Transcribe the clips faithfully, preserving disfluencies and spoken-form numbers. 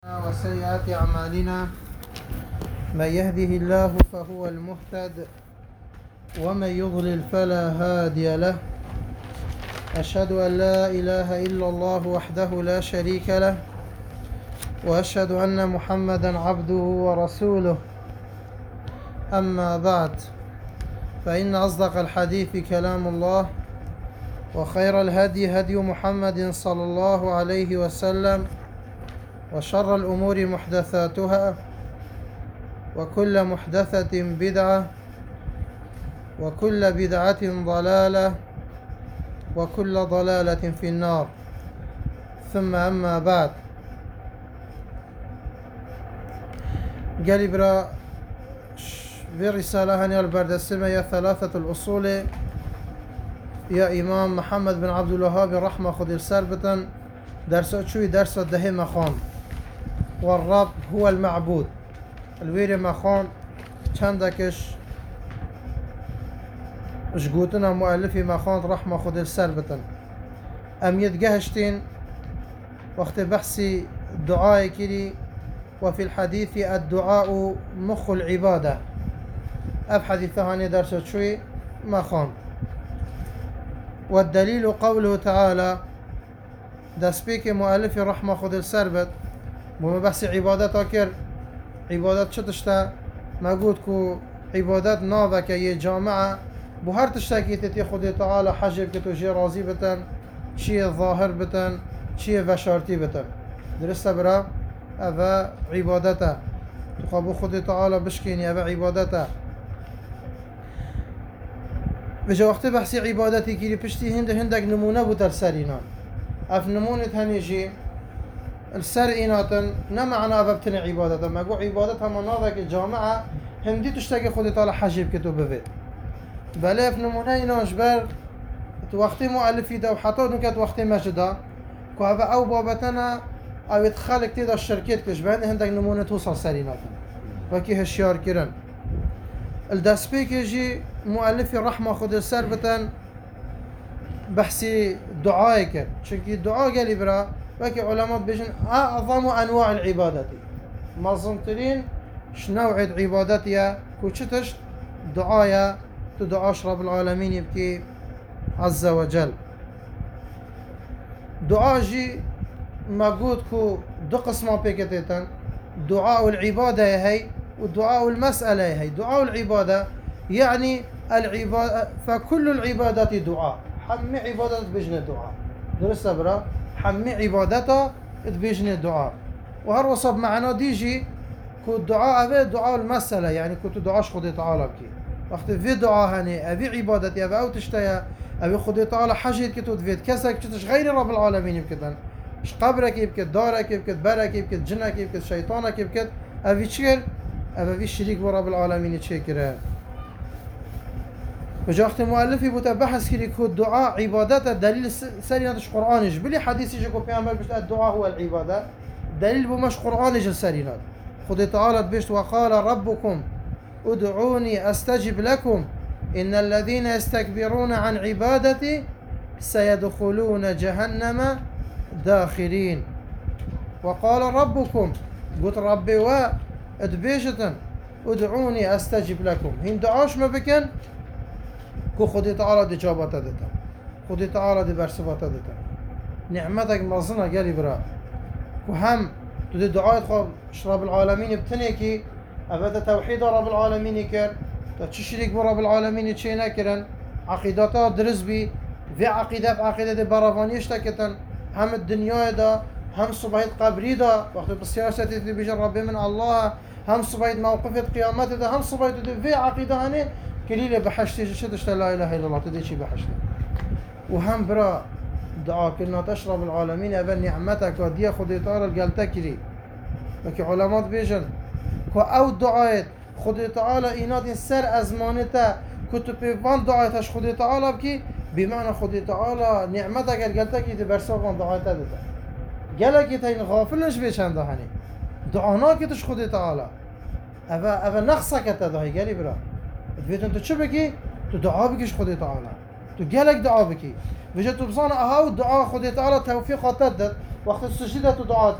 وسيئات أعمالنا من يهده الله فهو المهتد ومن يضلل فلا هادي له. أشهد أن لا إله إلا الله وحده لا شريك له، وأشهد أن محمدا عبده ورسوله. أما بعد، فإن أصدق الحديث كلام الله، وخير الهدي هدي محمد صلى الله عليه وسلم، وشر الأمور محدثاتها، وكل محدثة بدعة، وكل بدعة ضلالة، وكل ضلالة في النار. ثم أما بعد، قال برا في رسالة هني البردسمة يا ثلاثة الأصول يا إمام محمد بن عبد الوهاب رحمة خذ السربة درس شوي درس الدهي مخان، والرب هو المعبود الويري مخان چندكش اشقوتنا مؤلفي مخان رحمة خذ السربة أم يتقهشتين وقت بحثي دعاء كري. وفي الحديث الدعاء مخ العبادة. أب حديث هاني درس شوي مخان. والدليل قوله تعالى دسبيك مؤلف رحمة خذ السربت بما بحث عبادة كر عبادة شتشتا ما قلت كو عبادات نابك يا جامعة بهر تشتاكي تتي خذ تعالى حجب كتو جي رازي بتن شي ظاهر بتن شي وشارتي بتن درست برا أفا عبادته تقابو خذ تعالى بشكيني أفا عبادته. بجا وقت بحثي عبادتي كيري بشتي هند هندك نمونه بوتر سرينان اف نمونة هنيجي السر إيناتن نمعنا ببتن عبادتا ما قو عبادتها مناضك الجامعة هندي تشتاقي خودي طالع حجيب كتو بفيد بلا اف نمونه إيناش بر وقتي مؤلفي دا وحطو نكت وقتي مجدا كو هذا او بابتنا او يتخالك تيدا الشركات كش بهند هندك نمونة توصل سريناتن وكي هشيار كرن الدسبيك يجي مؤلفي رحمة خذ السربة بحثي دعائك شكي الدعاء قال برا وكي علماء بيجن أعظم أنواع العبادة ما ظنترين شنوع عبادتها كوشتش دعايا تدعاش رب العالمين يبكي عز وجل. دعاء جي ما قلت كو دو قسمة بيكتتن دعاء العبادة هي ودعاء المسألة هي. دعاء العبادة يعني العبادة فكل العبادات دعاء حمي عبادة بجنة دعاء درست برا حمي عبادته بجنة دعاء. وهر وصب معنا ديجي كو الدعاء أبي دعاء المسألة يعني كنت دعاش خدي تعالى بكي وقت في دعاء هني أبي عبادتي أبي أو تشتيا أبي خدي تعالى حاجة كتو تفيد كسك كتش غير رب العالمين يبكتن مش قبرك يبكت دارك يبكت برك يبكت جنك يبكت شيطانك يبكت أبي تشير أبي الشريك برب العالمين تشكره. وجاءت المؤلفي بتبحث كري كو الدعاء عبادته دليل سريناتش قرآنش بلي حديثي جاكو بيعمل بشت الدعاء هو العبادة دليل بمش قرآنش السرينات خذ تعالى بشت وقال ربكم ادعوني استجب لكم ان الذين يستكبرون عن عبادتي سيدخلون جهنم داخرين. وقال ربكم قلت ربي وادبيشة ادعوني استجب لكم هين دعاش ما بكن كو خدي تعالى دي جابتا دتا خدي تعالى دي برسباتا دتا نعمتك مظنة قالي برا كو هم تدي دعاء خواب رب العالمين بتنيكي أبدا توحيد رب العالمين كر تشريك برب العالمين تشينا كرن عقيدتا درس بي في عقيدة في عقيدة دي برافانيش تكتن هم الدنيا دا هم صبايت قبري دا وقت بالسياسة اللي بيجي ربي من الله هم صبايت موقفة قيامته دا هم صبايت في عقيدة هني كليلة بحشتي شدشت لا إله إلا الله تديشي بحشتي. وهم برا دعاء كلنا تشرب العالمين أبا نعمتك وديا خدي تعالى قالتك لي لكن علماء بيجن كو أو دعاء خدي تعالى إيناد سر أزمانته كتب بيفان دعاءتش خدي تعالى بكي بمعنى خدي تعالى نعمتك قالتك لي برسوفان دعاء تدتا قالك يتين غافلش بيشان دهاني دعانا كتش خدي تعالى أبا أبا نقصك تدعي قالي برا تبيت انت شو بكي تدعاء بكيش خدي تعالى تقالك دعاء بكي وجدت بصانا أهاو الدعاء خدي تعالى توفيق تدت وقت السجدة دعاتك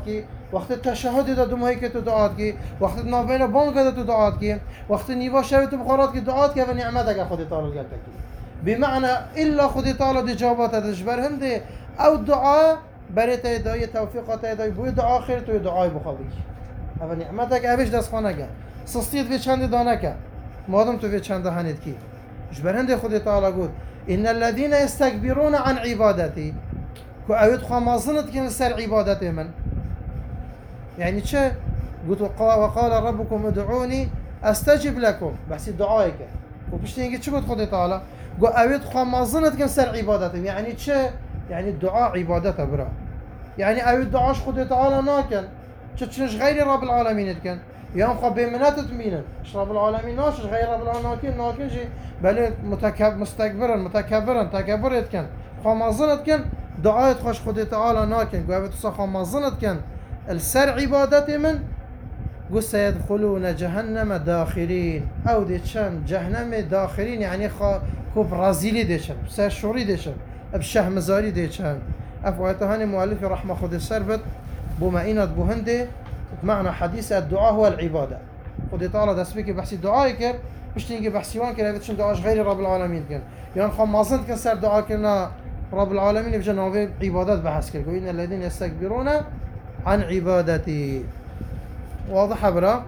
وقت التشهد دا دوم هيك تو دعات كي وقت نابين بانك دا تو دعات كي وقت النيفا شوت بخارات كي دعات كي ونعمتك خدي تعالى قالتك بمعنى الا خدي تعالى دي جوابات تجبر هندي او دعاء بريت يداي توفيقات يداي بو دعاء خير تو دعاء بخابي او نعمتك ابيش دس خانك سستيت في چند دانك مادام تو في چند هنيت كي جبر هندي خدي تعالى قول ان الذين يستكبرون عن عبادتي كو اويد خمازنت كن سر عبادتي من يعني چه قلت وقال ربكم ادعوني استجب لكم بس دعائك وبشتينجي چه قلت خدي تعالى قو اويد خمازنت كن سر عبادتي يعني چه يعني الدعاء عبادته برا يعني اويد دعاش خدي تعالى ناكن چنش غير رب العالمين كان يوم خب بمنات تمينا اش رب العالمين ناش غير رب العالمين ناكن جي بل متكبر مستكبرا متكبرا تكبرت كان خمازنت كان دعاء خوش خدي تعالى ناكن قو اويد خمازنت كان السر عبادتي من قل سيدخلون جهنم داخلين او ديشان جهنم داخلين يعني خا كو برازيلي ديشان ساشوري ديشان بشه مزاري ديشان افواتهاني مؤلف رحمه خد السربت بما بو هندي بمعنى حديث الدعاء هو العباده خد تعالى دسبيك بحسي دعاء كر مش تيجي بحسيوان كر بتشن دعاء غير رب العالمين كان يعني خمازنت كان سر دعاء كنا رب العالمين بجنوب عبادات بحس كر ان الذين يستكبرون عن عبادتي واضح برا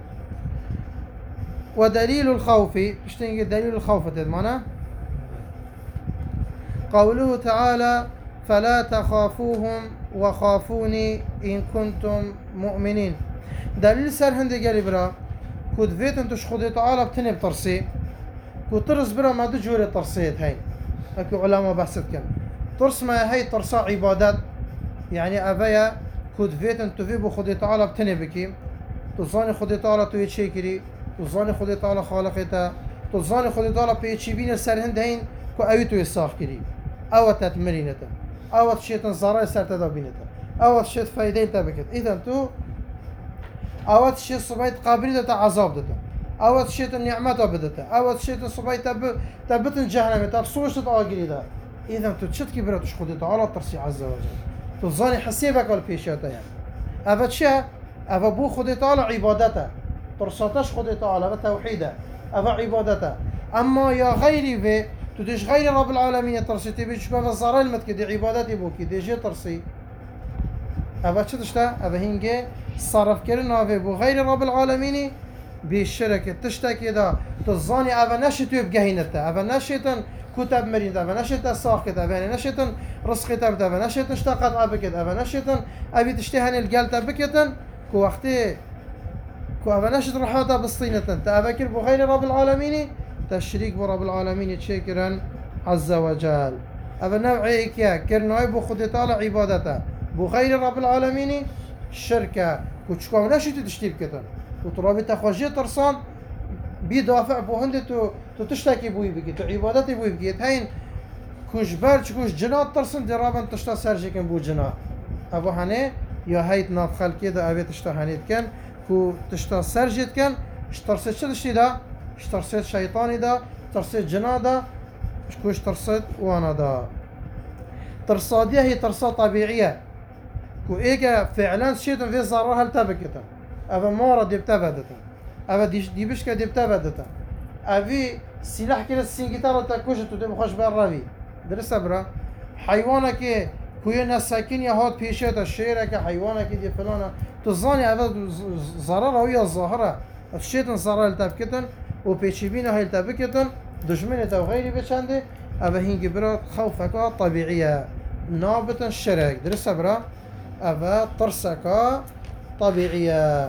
ودليل الخوف ايش تنجي دليل الخوف تضمنه قوله تعالى فلا تخافوهم وخافوني إن كنتم مؤمنين دليل سر هندي قال برا كود فيت انتش خدي تعالى بتني بترسي كود ترس برا ما دجوري ترسيت هاي اكو علماء بحثت كان ترس ما هي ترسا عبادات يعني ابايا كود فيت انتو في بو خدي تعالى بتني بكي تظاني خدي تعالى تو يتشيكري تظاني خدي تعالى خالقتا تظاني خدي تعالى بيتشي بين سر هندين كو اويتو يصاف كري او تتمرينتا او تشيت زراي سر تدابينتا او تشيت فايدين تبكت اذا تو او تشيت صبيت قابلتا عذاب دتا او تشيت النعمه بدتا او تشيت صبيت تب تبتن جهنم تبصوش تاغري دا اذا تو تشت كبرت تش خدي تعالى ترسي عز وجل تظاني حسيبك والبيشاتا يعني افا تشا افا بو خدي تعالى عبادته ترساتش خدي تعالى وتوحيده افا عبادته اما يا غيري في تدش غير رب العالمين ترسي تبي شباب الزراء المتك دي عبادتي بوكي دي جي ترسي افا تشتا افا هنجي صرف كرنا في بو غير رب العالمين بالشركة تشتكي دا تظاني افا نشتو بجهينتا افا نشتن كتب مريض افا نشتن ساقط افا نشتن رزق تبت افا نشتن اشتاقت ابكت افا نشتن ابي تشتهن الجال تبكتن كو وقتي كو افا نشت رحاتا بالصينة تافكر بو غير رب العالمين تشريك برب العالمين شكرا عز وجل افا نوعي اكيا كرناي بو خدي تعالى عبادته بو غير رب العالمين شركة كو تشكو نشتو تشتي بكتن وترابي تخوجي ترسان بيدافع بو هندي تو تو تشتكي بوي بكي تو عبادتي بوي بكي هين كوش برج كوش جنات ترسن درابن تشتا سرجكن بو جنا ابو هني يا هيت ناف خلقي دا ابي تشتا هنيت كان كو تشتا سرجت كان اشترسيت شدشي دا اشترسيت شيطاني دا ترسيت جنا دا كوش ترسيت وانا دا ترصادية هي ترصاد طبيعية كو ايجا فعلا شيطان في زارها التبكتا ابا مارا دي بتبدتا ابا دي بشكا دي بتبدتا ابي سلاح كده السنجيتارة تاكوشت ودي بخش بالرابي درس برا حيوانك كوينا ساكن يا هاد بيشات الشيرك حيوانك دي فلانة تظاني ابا ضرر ويا الظاهرة الشيطان ضرر التبكتن وبيشيبينا هاي التبكتن دشمنة او غيري بشانده ابا هنجي برا خوفك طبيعية نابتا الشرك درس برا ابا ترسك طبيعية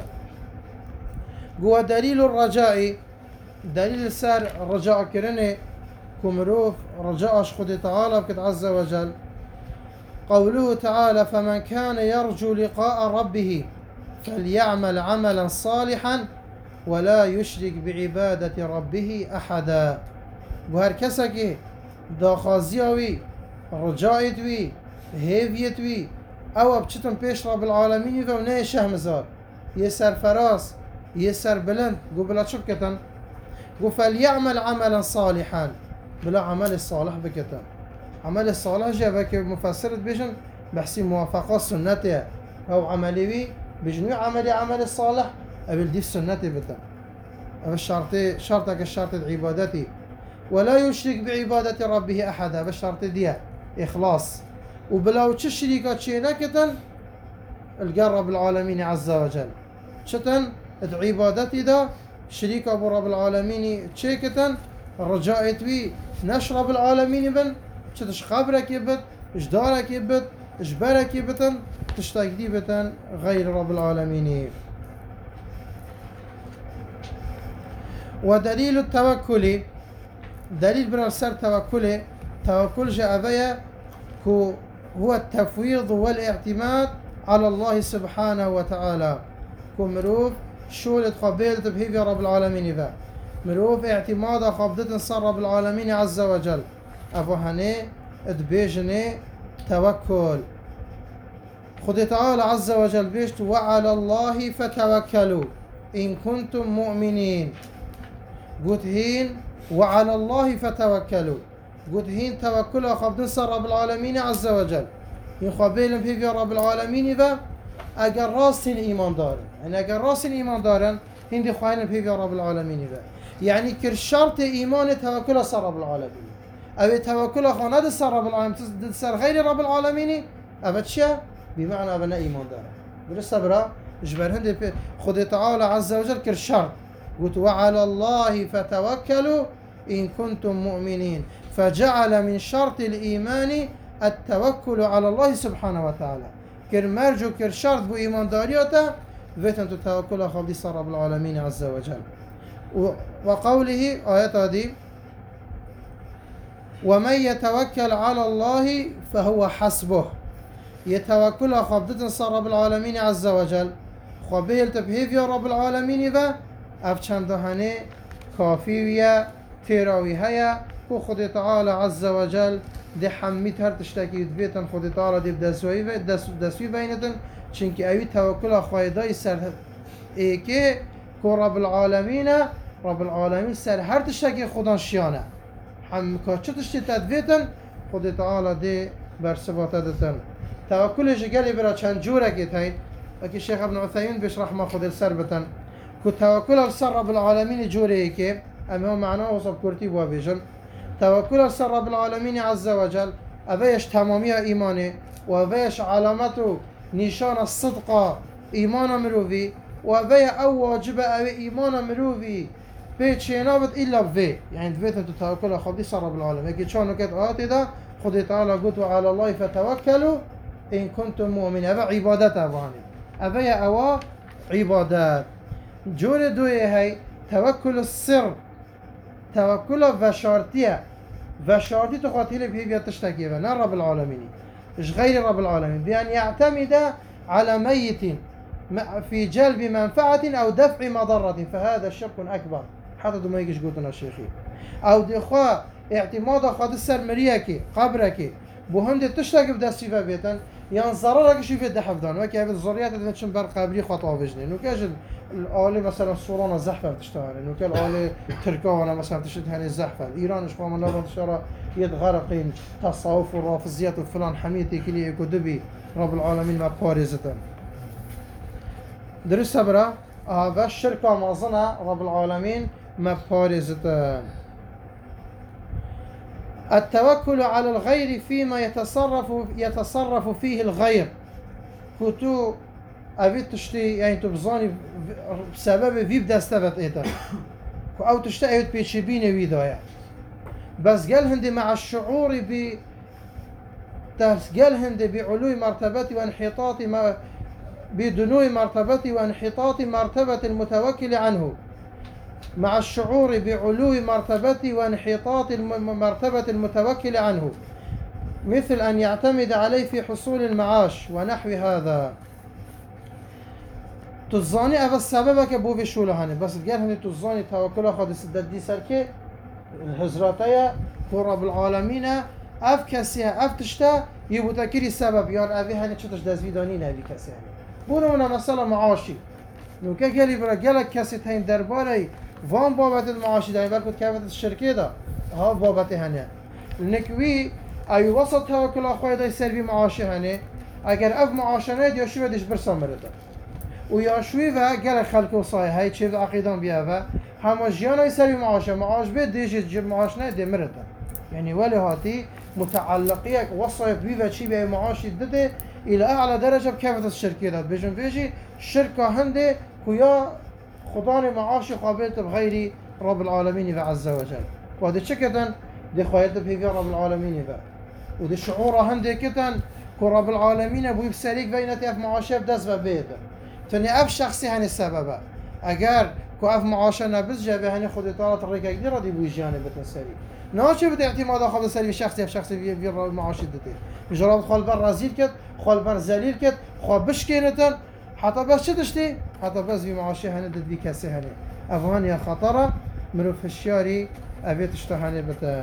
قوة دليل الرجاء دليل سار الرجاء كرني كمروف رجاء خدي تعالى بكت عز وجل قوله تعالى فمن كان يرجو لقاء ربه فليعمل عملا صالحا ولا يشرك بعبادة ربه أحدا بهر كسكي داخازيوي رجائتوي هيفيتوي او بچتن پیش رب العالمين و نه شهمزار یه سرفراز یه سر بلند قو بلا شو بكتن قو فليعمل عملا صالحا بلا عمل الصالح بكتن عمل الصالح جابك مفسرت بيجن بحسي موافقة سنته او عملي بجنوي عملي عمل الصالح أبل دي السنة بتن أبل الشرط شرطك الشرط عبادتي ولا يشرك بعبادة ربه أحدا بالشرط ديا إخلاص وبلاو تشريكات شينكتن القرب العالمين عز وجل شتن عبادتي دا شريك أبو رب العالمين تشيكتن الرجاء بي نشرب العالمين بن شتش خبرك يبت اش دارك يبت اش برك يبتن تشتاك دي بتن غير رب العالمين. ودليل التوكل دليل برسر توكله توكل جاء بيا هو التفويض والاعتماد على الله سبحانه وتعالى كمروف شولة قبيلة بهيفي رب العالمين ذا مروف اعتماد قبضة صار رب العالمين عز وجل أبو هني ادبيجني توكل خد تعالى عز وجل بيشت وعلى الله فتوكلوا إن كنتم مؤمنين قلت هين وعلى الله فتوكلوا قلت هين توكلوا قبضة صار رب العالمين عز وجل يقابلهم في رب العالمين ذا اگر راستين ايمان دارن يعني اگر راستين ايمان دارن هندي خواهين في رب العالمين ذا يعني كر شرط ايمان توكل صار رب العالمين او توكل خاند صار رب العالمين صار غير رب العالمين ابتشا بمعنى ابنا ايمان دارن بالصبر جبر هندي خد تعالى عز وجل كر شرط قلت وعلى الله فتوكلوا ان كنتم مؤمنين فجعل من شرط الايمان التوكل على الله سبحانه وتعالى كر مرجو كر شرط بو ايمان داريوتا فيتن تتوكل خالدي صار رب العالمين عز وجل وقوله آيات هذه ومن يتوكل على الله فهو حسبه يتوكل خالدي صار رب العالمين عز وجل خبيل تبهيف يا رب العالمين ذا افچند هنه كافي ويا تيراوي هيا كو خد تعالى عز وجل دي حميت هر تشتكي بيتن خد تعالى دي بدسوي دس دسوي بينتن چونكي اوي توكل خايداي سر ايكي كو رب العالمين رب العالمين سر هر تشتكي خدان شيانه حم كاچ تشتي تدبيتن خد تعالى دي برسبات دتن توكل جيلي برا چند جوره كيتين اكي شيخ ابن عثيمين بيشرح ما خد السربتن كو توكل سر رب العالمين جوري كي اما هو معناه وصف كرتي وابيجن توكل سر رب العالمين عز وجل أبيش تمامية إيمانه وأبيش علامته نشان الصدق إيمان مروفي وأبي أو واجب أبي إيمان مروفي بيت شينابت إلا بفي يعني بيت أنت توكل خدي سر رب العالمين يجي شانو كت آتي ده خدي تعالى قلت على الله فتوكلوا إن كنتم مؤمنين أبي عبادات أباني أبي أوا عبادات جور دوي هاي توكل السر توكل وشارتية وشارتي تقاتل به تشتكي نا رب العالمين إيش غير رب العالمين بأن يعتمد على ميت في جلب منفعة أو دفع مضرة فهذا شرك أكبر حتى ما يجيش قلتنا الشيخي أو دخوا اعتماد خد السر مريكي قبرك بهند تشتكي بدستي فبيتا ينظر لك شيء في الدحفدان وكي هذه الزريات اللي تشم بر قبري خطأ بجنين وكاجل الآلة مثلا الصوران الزحفة بتشتغل إنه كالآلة تركوانا مثلا تشتغل هني الزحفة إيران إيش قام الله تشرى يتغرقين تصوف والرافضيات وفلان حميتي كلي كدبي رب العالمين ما بارزة درس برا هذا الشركة مازنا رب العالمين ما بارزة التوكل على الغير فيما يتصرف يتصرف فيه الغير كتو أبيت تشتي يعني تبزاني بسبب في بدأ استفدت إيتا أو تشتي أبيت بيشبيني ويدايا بس قال هندي مع الشعور ب قال هندي بعلو مرتبتي وانحطاط ما بدنو مرتبتي وانحطاط مرتبة المتوكل عنه مع الشعور بعلو مرتبتي وانحطاط مرتبة المتوكل عنه مثل أن يعتمد عليه في حصول المعاش ونحو هذا تزاني أبا السبب كبو في شوله هني بس قال هني تزاني توكل خد السدد دي سركي الهزراتية رب العالمين أف كسيها أف تشتا يبتكري السبب يعني أبي هني تشتش دزفيدانين أبي كسيها بونا مثلا معاشي لو كان قال برا قالك كسيت هين درباري وان بابت المعاشي ده يبقى كيف الشركة ده ها بابت هني نكوي أي وسط توكل أخوي ده يسير معاشي هني أجر أف معاشنا دي شو بديش برسام مرده ويا شوي و قال خلق وصاي هاي شيء عقيدان بيها هم جيانا يسوي معاشه معاش بيت ديجي تجيب معاشنا دي مرتا يعني ولي هاتي متعلقية وصايك بيها شيء بها معاش يدده إلى أعلى درجة بكافة الشركات بيجن بيجي شركة هندي كويا خضان معاشي قابلت بغير رب العالمين عز وجل وهذا شكتا دي خواهد بهي رب العالمين ذا ودي شعور هندي كتن كو رب العالمين ابو بساليك بينتي اف معاشه بدس بيده تاني اف شخصي هني السبب اگر كو اف معاشه نبز جابه هني خود طالت الريكا كدير ردي بو جانب بتسالي ناشي بده اعتماد اخذ سالي شخصي اف شخصي في في المعاشه دته جرب خال بر رازيل كت خال بر ذليل كت خو بشكينتن حتى بس شدشتي حتى بس في معاشه هني دد بي كسي هني افغان يا خطره منو في الشاري ابي تشتهني بت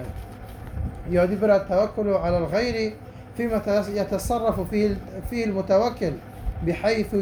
يادي برا التوكل على الغير فيما يتصرف فيه فيه المتوكل بحيث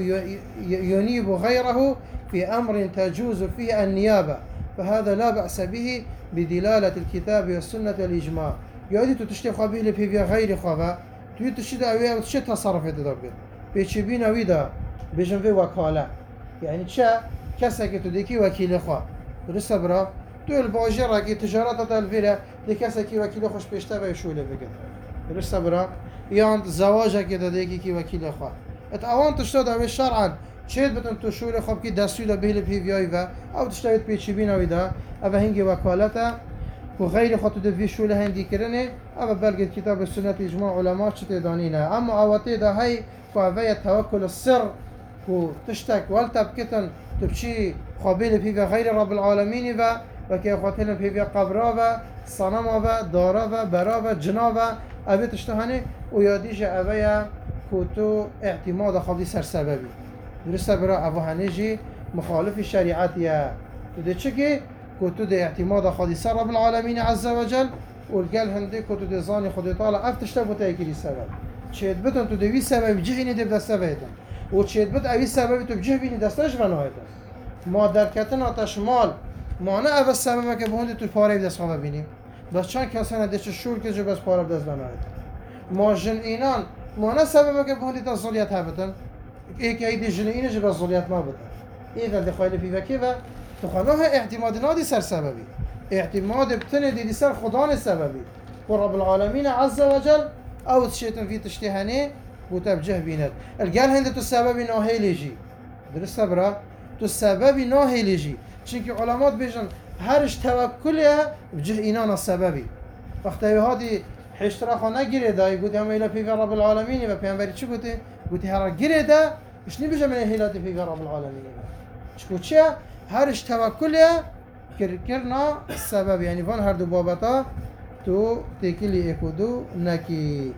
ينيب غيره في أمر تجوز فيه النيابة فهذا لا بأس به بدلالة الكتاب والسنة والإجماع يادي تشتي خبيه لفي في غير خبا تشتي أويا تشتي تصرف تدبر بيشبينا ويدا بيجن في وكالة يعني تشا كسك تديكي وكيل خوا درست برا تو الباجرة كي تجارات الفيلا دي كسك وكيل خوش بيشتغل شو اللي بقى درست برا يان زواجه كده ديكي كي وكيل خوا ات اوان تشتاد اوي شرعا چید بتن تو شور خوب کی دستور بهل پی وی و او تشتاد پیچی بینا ویدا او هنگی وکالتا و غیر خاطر دوی شول هندی کرنه او بلگه کتاب سنت اجماع علماء چته دانینه اما اوته ده هی فاوی توکل السر و تشتك والتب كتن تبشي قابل في غير رب العالمين و وكي قاتل في قبرا و صنما و دارا و برا و جنا و ابي تشتهني وياديش ابيا كوتو اعتماد خالي سر سببي درست برا ابو هنيجي مخالف الشريعه يا تدي تشكي كوتو دي اعتماد خالي سر رب العالمين عز وجل والقال هندي كوتو دي زاني خدي طالع افتشتبو تاكيدي سبب شيد بتن تو دوي سبب جهيني دي بدسبيتن وشيد بد اوي سبب تو بجه بيني دستش بنايته ما دركتن تشمال ما نه اول سبب که بوند تو پاره دست خواب ببینیم بس چند کسی نداشت شور که جو بس پاره دست بناید ما جن اینان ما نه سبب که بوند تا زلیت هبتن یک ایدی جن اینه جو بس زلیت ما بتن این قد خاله فی وکی و تو خلاه اعتماد نادی سر سببی اعتماد بتن دی سر خدا سببی و رب العالمین عز وجل او تشيتن في تشتهني وتبجه بينات القال هند السبب ناهي ليجي درست برا تو السبب ناهي ليجي چونك علماء بيجن هرش توكلها بجه اينان السببي وقت هادي حشترا خانه گيره دا يقول هم الى في رب العالمين و پیغمبري چه گوته گوته هر گيره دا مش ني بيجه من هيلات في رب العالمين چكو چه هرش توكلها كرنا السبب يعني فان هر دو بابتا تو تكلي اكودو نكي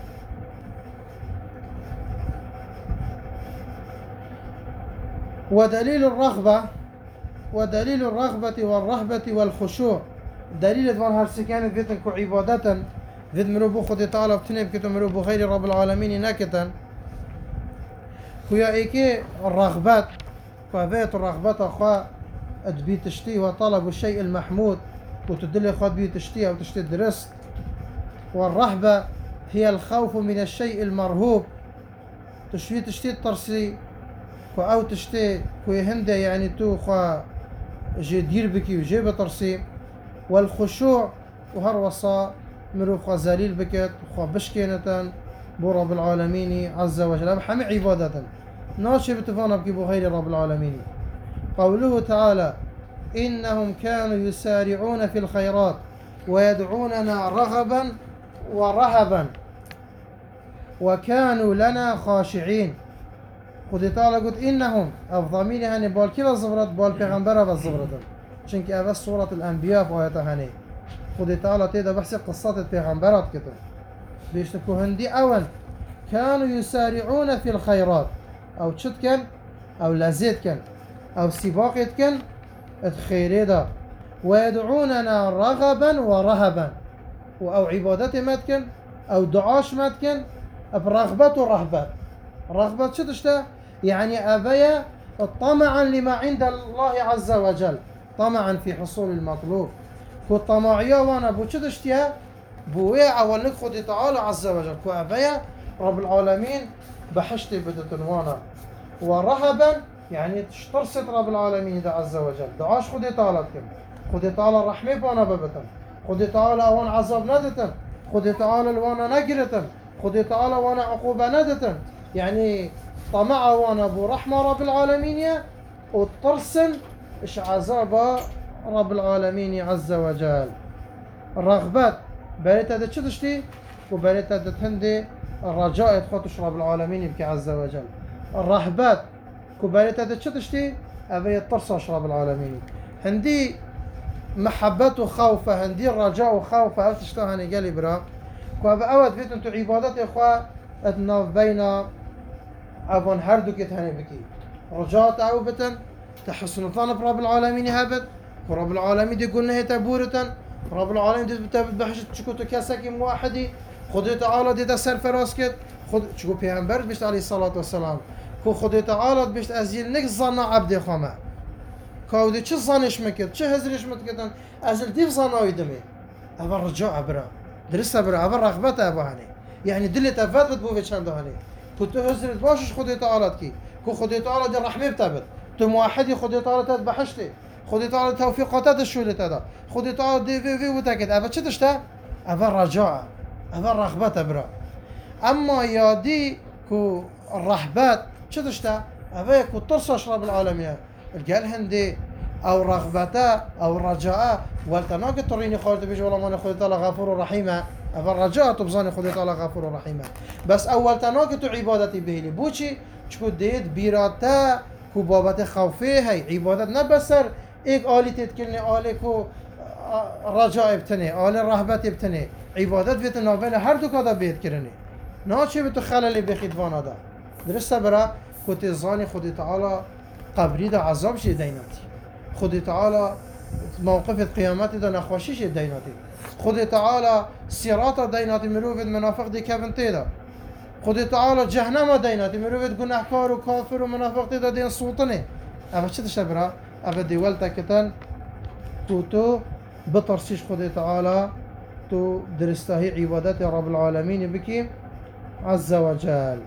ودليل الرغبة ودليل الرغبة والرهبة والخشوع دليل فان هرسي كانت بيتن كو عبادة ذد مروبو خدي تعالى بتنب كتو مروبو غير رب العالمين ناكتا كويا ايكي الرغبات فبيت الرغبة خوا ادبي تشتي وطلب الشيء المحمود وتدل خد بي تشتي او تشتي درست والرهبة هي الخوف من الشيء المرهوب تشتي تشتي الترسي او تشتي كوي هنده يعني تو خوا جي دير بكي وجي بترسي والخشوع وهروصا مرو خوا زليل بكت خوا بشكينة بو رب العالمين عز وجل حمي عبادة ناشي بتفانا بكي بو غير رب العالمين قوله تعالى إنهم كانوا يسارعون في الخيرات ويدعوننا رغبا ورهبا وكانوا لنا خاشعين خدي تعالى قلت إنهم الضمير هني بالكي بالزبرت بالبيغمبر بالزبرت چونك أبس سورة الأنبياء فايتها هني خدي تعالى تيدا بحث قصات البيغمبرات كتب بيشتكو هندي أول كانوا يسارعون في الخيرات أو تشتكن أو لزيتكن أو سباقتكن الخير ده ويدعوننا رغبا ورهبا أو عبادة متكن أو دعاش متكن برغبة ورهبة رغبة شو تشتا يعني أبيا طمعا لما عند الله عز وجل طمعا في حصول المطلوب كو طمعيا وانا بو شو تشتيها بويا أول خدي تعالى عز وجل كو أبيا رب العالمين بحشتي بدتنوانا ورهبا يعني ترست رب العالمين دا عز وجل دعاش خدي تعالى كم خدي تعالى رحمة بانا ببتم خدي تعالى وان عذاب ندتم خدي تعالى وانا نقرتم خدي تعالى وانا عقوبة ندتم يعني طمع وانا ابو رحمة رب العالمين وترسن اش عذاب رب العالمين عز وجل الرغبات بريت هذا شو تشتي وبريت هذا تهندي الرجاء تخاطش رب العالمين يبكي عز وجل الرهبات كبريت هذا شو تشتي أبي يترصش رب العالمين هندي محبة وخوفه هندي الرجاء وخوفه أو تشتهني قالي برا كواب أود بيت أنتو عبادات إخوة أتناف بين أبون هردو كتهني بكي رجاء تعوبة تحسن طلب رب العالمين هابت ورب العالمين دي قلنا هي تبورة رب العالمين دي بحشت شكوتو كاساكي واحدي خدي تعالى دي تسر فراسكت خد شكو بيغمبر بيشت عليه الصلاة والسلام كو خدي تعالى بيشت أزيل نك ظن عبد خما كاودي چه ظنش مكت چه هزرش متكتن أزل ديف ظناوي دمي أبا رجاء برا درست برا أبا رغبة أبا هني يعني دلي تفات بتبو في چند هني كنت هزرت باشش خدي تعالى كي كو خدي تعالى دي رحمة بتابت تو موحدي خدي تعالى تذبحشتي خدي تعالى توفيقاتات الشولة هذا خدي تعالى دي في في وتاكد أبا چه تشتا أبا رجاء أبا رغبة برا أما يادي كو الرهبات چه تشتا أبا كو ترصش رب العالمين القال هندي أو رغبتا أو رجاء والتناقض تريني خالد بيجي والله ما خدي تعالى غفور رحيمة أبا الرجاء تبزاني خدي تعالى غفور رحيمة بس أول تناقض عبادتي بهلي بوشي شكو ديت بيراتا كو بابت خوفه هي عبادت نبسر ایک آلی تتکنی آلی کو رجاء ابتنی آلی رهبت ابتنی عبادت بیت نابین هر دو کادا بیت کرنی نه چه بیتو خلالی بخید وانا دا درسته برا کتی زانی خودی تعالی قبری دا عذاب شی دیناتی خودی تعالی موقف قیامت دا نخوشی شی دیناتی خودی تعالی سیرات دیناتی مروفت منافق دی کبن تیدا خودی تعالی جهنم دیناتی مروفت گناهکار و کافر و منافق تیدا دین سوطنی اما چه تشه برا أبا دولتا كتن تو بطرسيش خدي تعالى تو درستهي عبادات رب العالمين بكي عز وجل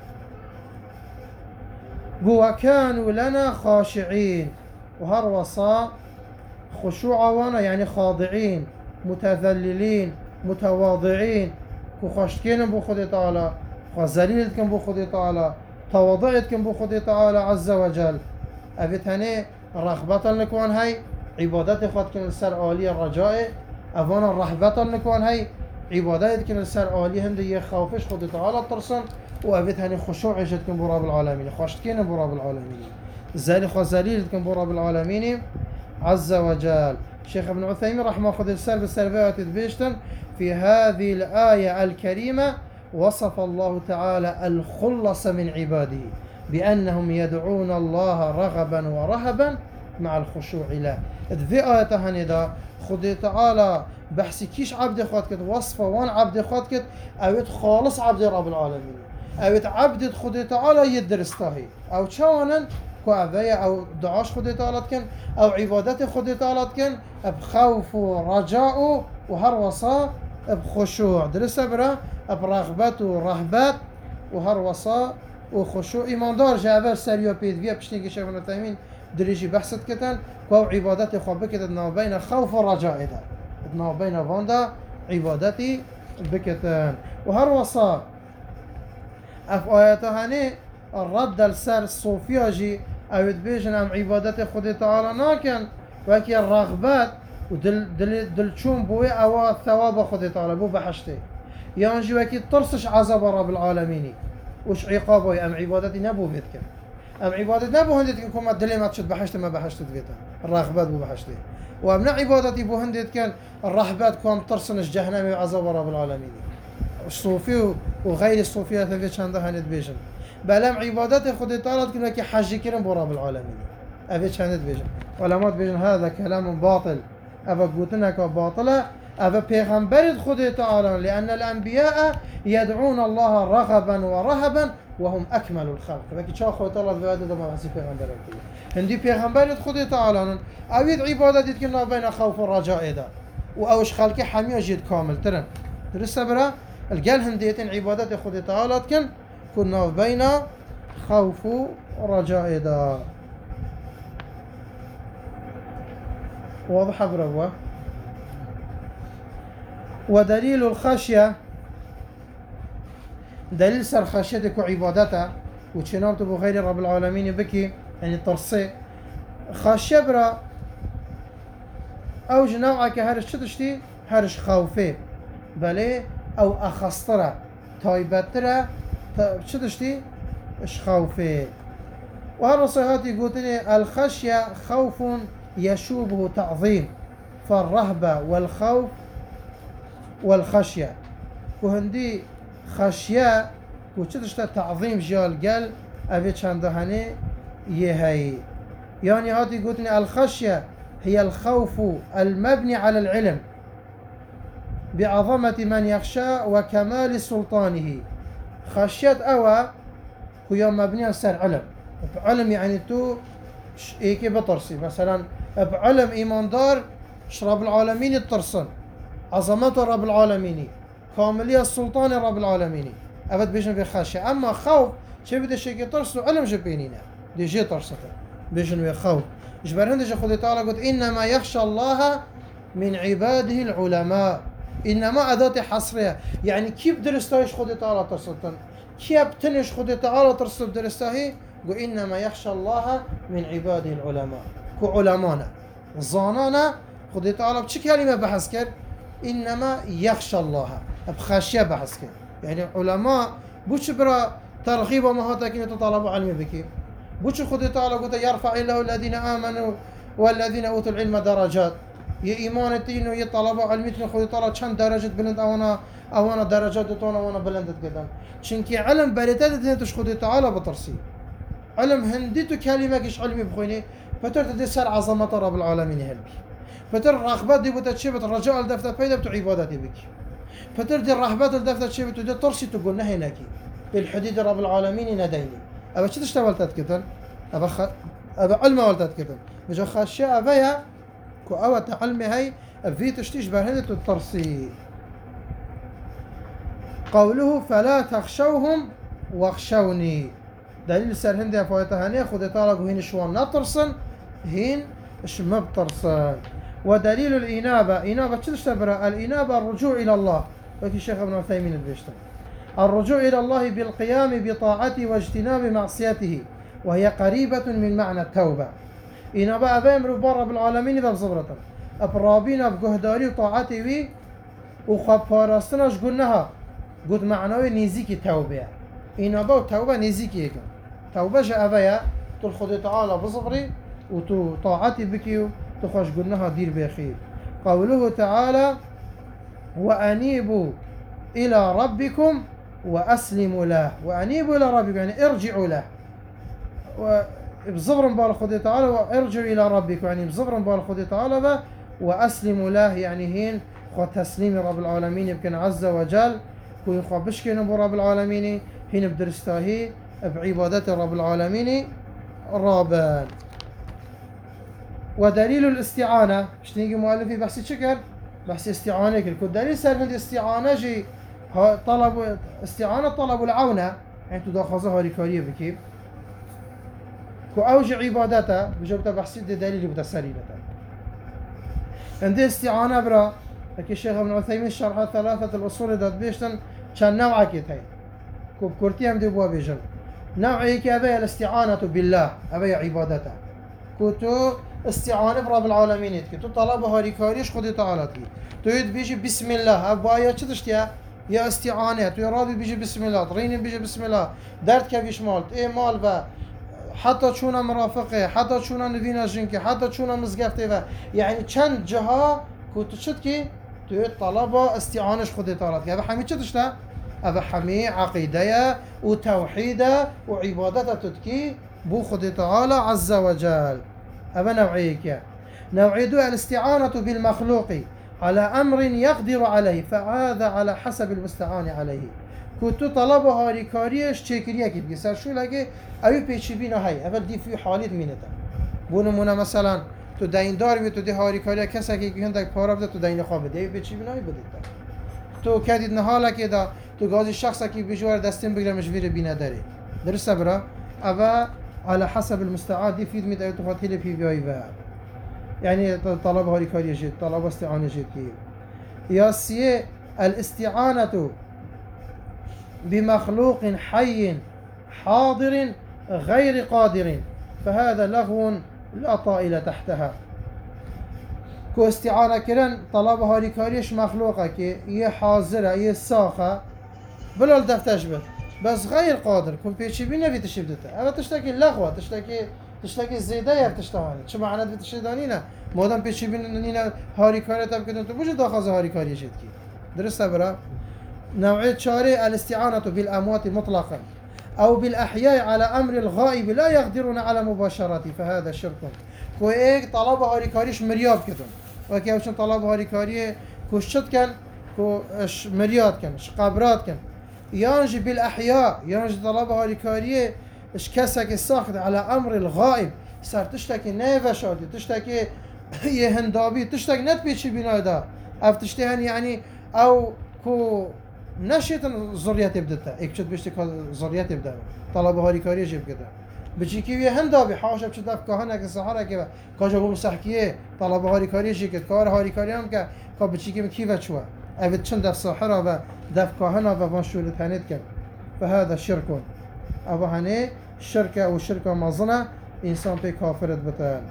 وكانوا لنا خاشعين وهروصا خشوع وانا يعني خاضعين متذللين متواضعين وخشتكين بو خدي تعالى وذليلتكم بو خدي تعالى تواضعتكم بو خدي تعالى عز وجل أبتهني رغبة نكون هاي عبادات خود كن السر عالي الرجاء أفانا رهبة نكون هاي عبادات كن السر عالي هم دي خوفش خود تعالى ترسن وأبيت هني خشوع عشت كن براب العالمين خشت كن براب العالمين زالي خزاليل كن براب العالمين عز وجل شيخ ابن عثيمين رحمه خد السر بالسربات بيشتن في هذه الآية الكريمة وصف الله تعالى الخلص من عباده بأنهم يدعون الله رغبا ورهبا مع الخشوع له ذي آية هندا خدي تعالى بحثي كيش عبد خود كت وصفه وان عبد خود كت أويت خالص عبد رب العالمين أويت عبد خدي تعالى يدرستهي أو شوانا كأبيا أو دعاش خدي تعالى كن أو عبادات خدي تعالى كن بخوف ورجاء وهروصا بخشوع درس برا برغبة ورهبات وهروصا وخشوع إيماندار جابر سريو بيد فيها بشتيجي شيخ ابن عثيمين دريجي بحثت كتن كو عبادتي خو بكت ناو بين خوف ورجاء ده ناو بين فاندا عبادتي بكتن وهروصا اف آياته هني الرد السر الصوفياجي او تبيجن ام عبادتي خدي تعالى ناكن وكي الرغبات ودل دل دل تشوم بوي او ثواب خدي تعالى بو بحشتي يانجي وكي ترسش عذاب رب العالمين وش عقابه ام عبادتي نبو بيتكن ام عبادتي نبو هندتكن كما دلي ما تشد بحشت ما بحشت بيتها الرغبات بو بحشتي وامنا عبادتي بو هندتكن الرهبات كوم ترسنش جهنمي وعذاب رب العالمين الصوفي وغير الصوفيات في چنده هند بيجن بلام عبادتي خدي تعالى كنا كي حج كرم بو رب العالمين ابي چند بيجن علماء بيجن هذا كلام باطل ابا قوتنا كباطله أبا پیغمبر خود تعالى لأن الأنبياء يدعون الله رغبا ورهبا وهم أكمل الخلق فكي شاء خود الله بيادة دم أحسي پیغمبر هندي پیغمبر خود تعالى أويد عبادة كنا بين خوف ورجاء ده وأوش خلقي حمية جد كامل ترن درست برا القال هنديتين عبادة خود تعالى كن كنا بين خوف ورجاء ده واضحة بروا. ودليل الخشية دليل سر خشيتك وعبادتها وشنامت بغير رب العالمين بكي يعني ترصي خشية برا أو جناعك هرش شتشتي هرش خوفي بلي أو أخصترا تايبترا شتشتي اش خوفي. وهالرصيحات يقولني الخشية خوف يشوبه تعظيم فالرهبة والخوف والخشية وهندي خشية وشتشتا تعظيم جال قال أبي شاندهاني يهي يعني هاتي قلتني الخشية هي الخوف المبني على العلم بعظمة من يخشى وكمال سلطانه. خشية أوى هي مبنية سر علم بعلم يعني تو ايكي بطرسي مثلا بعلم ايمان دار رب العالمين الترسن عظمته رب العالمين كاملية السلطان رب العالمين أبد بيجن في خشية. أما خوف شي بده شي ترسو علم جبينينا دي جي ترسته بيجن في خوف جبر هندش خذ تعالى قلت إنما يخشى الله من عباده العلماء إنما أداة حصرية يعني كيف درستايش خذ تعالى ترستن كيف تنش خذ تعالى ترست درستاهي قل إنما يخشى الله من عباده العلماء كعلمانا ظانانا خذ تعالى بشي كلمة بحث كر إنما يخشى الله بخشية بحث كر يعني علماء بوش برا ترغيب وما هاتك تطالبوا علمي بكي بوش خذ تعالى قلت يرفع الله الذين آمنوا والذين أوتوا العلم درجات يا إيمان الدين ويطلبوا علمتنا خذ تعالى كم درجة بلند أوانا أوانا درجات تونا وانا بلندت قدام شنكي علم بريتات الدين تشخذ تعالى بطرسي علم هنديتو كلمة كيش علمي بخويني فتر تدي سر عظمة رب العالمين هلبي فتر رغبات دي بتتشبت الرجاء الدفتة بيدا بتو عبادتي بك فتر دي الرهبات الدفتة تشبت ودي ترسي تقول نهي ناكي بالحديد رب العالمين نديني أبا شو تشتغل تتكتن أبا خ... أبا علم ولا تتكتن مش خاشية أبايا كو أو تعلمي هاي في تشتيش بهندة الترسي. قوله فلا تخشوهم واخشوني دليل سر هندي فويتها هني خذ طالق وهين شوان نطرسن هين اش ما بترسن. ودليل الإنابة إنابة شو تشتبرها الإنابة الرجوع إلى الله وفي الشيخ ابن عثيمين البيشتم الرجوع إلى الله بالقيام بطاعته واجتناب معصيته وهي قريبة من معنى التوبة. إنابة أبامر برا بالعالمين إذا بصبرة أبرابين بجهداري وطاعته وي وخبارستناش قلناها قد معنوي نيزيكي توبة إنابة وتوبة نيزيكي هيك توبة جاء أبايا تلخذ تعالى بصبري وطاعتي بكيو تخش قلناها دير بخير. قوله تعالى وأنيبوا إلى ربكم وأسلموا له وأنيبوا إلى ربكم يعني ارجعوا له وبصبر مبال خذ تعالى وارجعوا إلى ربكم يعني بصبر مبال خذ تعالى وأسلموا له يعني هين وتسليم رب العالمين يمكن عز وجل كون خبش كنا رب العالمين هين بدرستاهي بعبادة رب العالمين رابان. ودليل الاستعانة مش نيجي مؤلفي بحث شكر بحث استعانة كل دليل سالفة الاستعانة جي طلب استعانة طلب العونة يعني تدخلها ركارية بكيف كو أوجه عبادته بجبت بحث دليل بتسريبته عندي استعانة برا لكن الشيخ ابن عثيمين شرح ثلاثة الأصول دات بيشتن كان نوعا كيتهي كوب كورتي هم دي بوا بيجن نوعي كي أبي الاستعانة بالله أبي عبادته كنتو استعانة برب العالمين كنتو طلبها ريكاريش خدي تعالى تو يد بيجي بسم الله أبايا تشتيا يا استعانة تو رابي بيجي بسم الله طريني بيجي بسم الله درد كبيش مالت إيه مال با حتى شونا مرافقه حتى شونا نبينا جنكي حتى شونا مزقفته يعني چند جها كنتو شتكي تو طلبة استعانش خدي تعالى هذا حمي تشتا هذا حمي عقيدة وتوحيدة وعبادة تتكي بو خدي تعالى عز وجل. هذا نوعيك نوعي دو الاستعانة بالمخلوق على أمر يقدر عليه فهذا على حسب المستعان عليه كنتو طلبها ريكاريش تشكريا كي بيسر شو لقي أي بيتشي بينا هاي أول دي في حالات مينتا بونمونا مثلا تو دين دار بي تو دي هاري كاريا كسا كي هندك بارا بده تو دين خواب بده بيتشي بينا هاي بديتا تو كاديد نهالا كده تو غازي الشخص كي بيجوار دستين بيقرا مشوير بينا داري درس برا أبا على حسب المستعان دي في ميت أيتو خاطيلي في بيوي بها. يعني طلب هاري كاري جد طلب استعانة جد كي ياسية الاستعانة بمخلوق حي حاضر غير قادر فهذا لغو لا طائل تحتها. كو استعانة كرن طلب هاري كاريش مخلوقه كي يه حاضرة يه ساخة بلال دفتش بد بس غير قادر كون بيشي بينا في تشبدته اما تشتكي اللغوة تشتكي تشتكي الزيدية بتشتهاني شو معنى بتشتهانينا مادام بيشي بينا هاري كاري تبكي انتو بوجه داخل هاري كاري شدكي درست برا. نوعية شارع الاستعانة بالأموات مطلقا أو بالأحياء على أمر الغائب لا يقدرون على مباشرته فهذا شرك. كو ايك طلب هاري كاريش مرياب كتن وكي اوشن طلب هاري كاري كو شد كان كو اش مرياد كان اش قبرات كان يانجي بالأحياء يانجي طلب هاري كاري اش كسك الساخت على أمر الغائب صار تشتكي نيفا شادي تشتكي يهندابي تشتكي نت بيتشي بناي دا اف تشتهن يعني او كو نشيت زريات بدتا اكشت بيشتك زريات بدا طلب هاري كاري جيب كده بچی کی هندابی حاشا بچه دف کهانه که سحره که کاجا بوم سحکیه طلب هاری کاری شی که کار هاری کاری هم که کا بچی کی کی وچوا اوت چند دف سحره و دف کهانه و وان شول تنید کن فهذا شرك ابو هنه شركه او شركه مظنه انسان به کافرت بتن.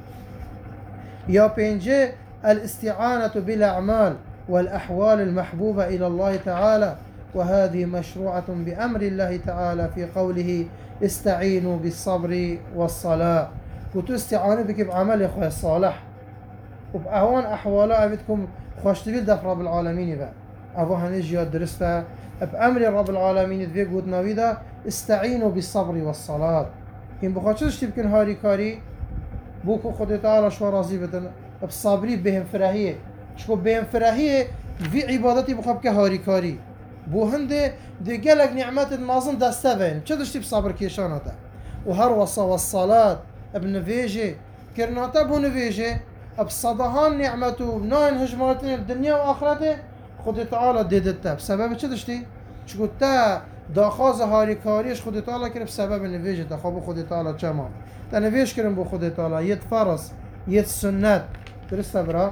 یا پنجه الاستعانه بالاعمال والاحوال المحبوبه الى الله تعالى وهذه مشروعة بأمر الله تعالى في قوله استعينوا بالصبر والصلاة كنتو استعانوا بك بعمل اخوة الصالح وبأهوان أحوالا أبدكم خوشتبيل دف رب العالمين با أبو هنجي درستا بأمر رب العالمين دفي قود نويدا استعينوا بالصبر والصلاة هم بخوشتش تبكن هاري كاري بوكو خود تعالى شو راضي بتن بصبري بهم فراهية شكو بهم فراهية في عبادتي بخوب كهاري كاري بو هنده دي قالك نعمات المازن دستفين چه دشتي بصبر كيشاناتا وهر وصا والصلاة ابن فيجي كرناتا بو نفيجي بصدهان نعمتو بناين هجماتين الدنيا واخرته خود تعالى ديدتا بسبب چه دشتي چكو تا داخاز هاري كاريش خود تعالى كر بسبب نفيجي دخابو خود تعالى چما تا نفيج كرن بو خود تعالى يد فرص يد سنت درست برا.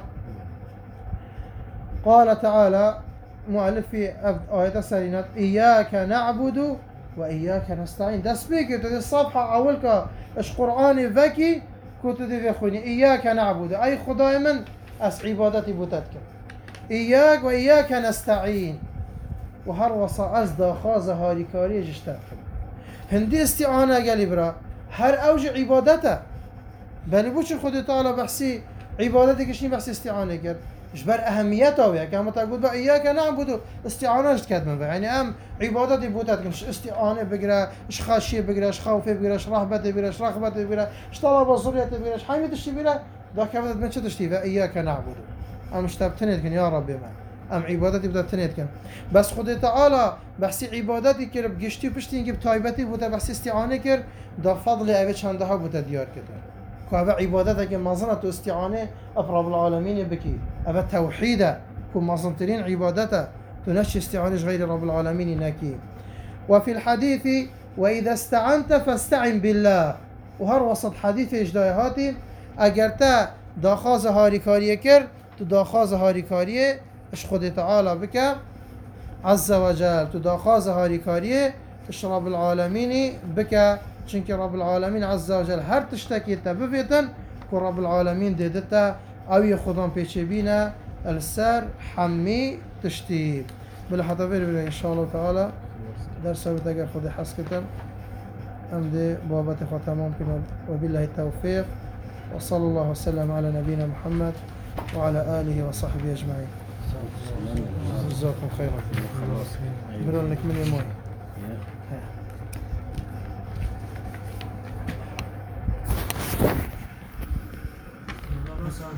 قال تعالى مؤلف في آية سرينات إياك نعبد وإياك نستعين ده سبيك تدي الصفحة أولك إش قرآني فكي كنت دي خوني إياك نعبد أي خداي من أس عبادتي بوتتك إياك وإياك نستعين وهر وصا أزدا خاز هاري كاري جشتاك هندي استعانة قالي برا هر أوج عبادته بل بوش خد تعالى بحسي عبادتك شني بحسي استعانة قال جبر أهميته ويا كما تقول بقى إياك نعبد استعانة إيش كاتمن يعني أم عبادتي بوتات إيش استعانة بقرا إيش خاشية بقرا إيش خوف بقرا إيش رهبة بقرا إيش رغبة بقرا إيش طلب الزرية بقرا إيش حميد الشبيرة ده كذا من شو تشتي إياك نعبد أم اشتبتني كن يا ربي ما أم عبادتي بدأت تنيت بس خد تعالى بحسي عبادتي كر بجشتي وبشتي نجيب تايبتي بوتا بحسي استعانة كر ده فضل أبي شندها بوتا ديار كده كهذا عبادتك مازنة استعانة أفرب العالمين بكي أبا توحيدة كن مازنترين عبادته تنشي استعانة غير رب العالمين ناكي. وفي الحديث وإذا استعنت فاستعن بالله وهر وسط حديث إجدايهاتي أجرتا داخاز هاري كاريه كر تداخاز هاري كاريه إش خد تعالى بك عز وجل تداخاز هاري كاريه إش رب العالمين بك چونك رب العالمين عز وجل هر تشتكي تبفيتن كو رب العالمين ديدتا او يخدان بيشبينا السر حمي تشتي بلا حتى بير ان شاء الله تعالى درس بتاعك خد حسكتن ام دي بابت ختمام كنا وبالله التوفيق وصلى الله وسلم على نبينا محمد وعلى اله وصحبه اجمعين. جزاكم خيرا. بقول لك من يومين